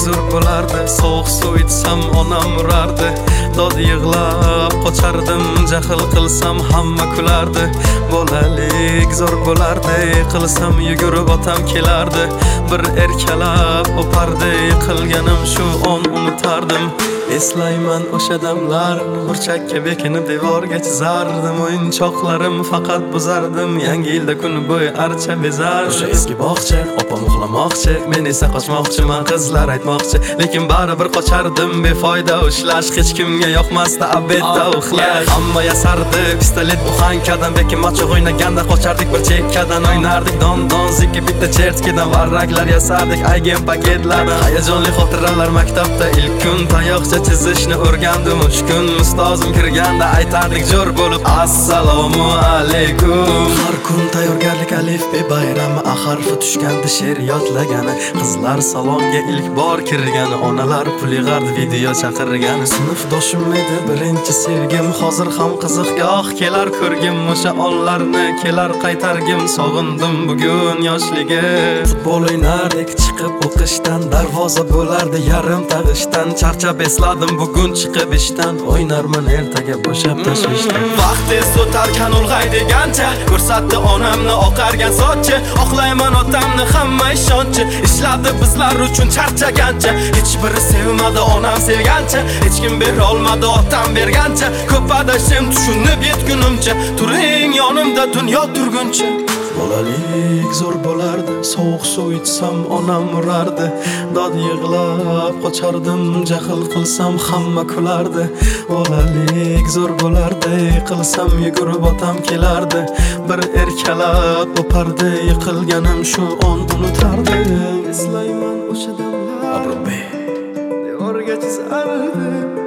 zo'r bo'lardi. Sovuq suv ichsam onam urardi. Dod yig'lab qochardim, jahl qilsam hamma kulardi. Bolalik zo'r bo'lardi, qilsam yugurib otam kelardi. Bir erkalab o'pardi, qilganim shu on unutardim. Eslayman o'sha damlar, burchakka bekinib devorga chizardim. O'yinchoqlarim faqat buzardim, yangi yilda kun bo'yi archa bezar. O'sha eski bog'cha, opam uxlamoqchi, men esa qochmoqchiman, qizlar aytmoqchi. Lekin baribir qochardim, befoyda ushlash, hech kimga yoqmasdi abedda uxlash. Hamma yasardi, pistolet buxankadan, bekin machoq o'ynaganda qochardik bir chekkadan. O'ynardik don zikki bitta chertkidan, varraklar yasardik aygen paketlardan. Hayajonli xotiralar maktabda ilk kun, tayoqcha chizishni o'rgandim 3 kun. Ustozim kirganda aytardik jo'r bo'lib assalomu alaykum. Har kun tayyorgarlik alif be bayrami, a harfi tushganda she'r yodlagani. Qizlar salonga ilk bor kirgani, onalar pul yig'ardi, video chaqirgani. Sinfdoshim edi birinchi sevgim, hozir ham qiziqgoh kelar ko'rgim. O'sha onlarni kelar qaytargim, sog'indim bugun yoshligim. Futbol o'ynardik chiqib o'qishdan, darvoza bo'lardi yarim tag'ishdan. Charchab esladim bugun chiqib ishdan, o'ynarman ertaga bo'shab tashvishdan. Vaqt tez o'tarkan ulg'ay degancha, ko'rsatdi onamni oqargan sochi. Oqlayman otamni hamma ishonchi, ishladi bizlar uchun charchagancha. Hech biri sevmadi onam sevgancha, hech kim bera olmadi otam bergancha. Ko'p adashim tushunib yetgunimcha, turing yonimda dunyo turguncha. Bolalik zo'r bo'lardi, sovuq suv ichsam onam urardi. Dod yig'lab qochardim, jahl qilsam hamma kulardi. Bolalik zo'r bo'lardi, qilsam yugurib otam kelardi. Bir erkalab o'pardi, yiqilganim shu on unutardi. Eslayman o'sha damlar, devorga chizardi.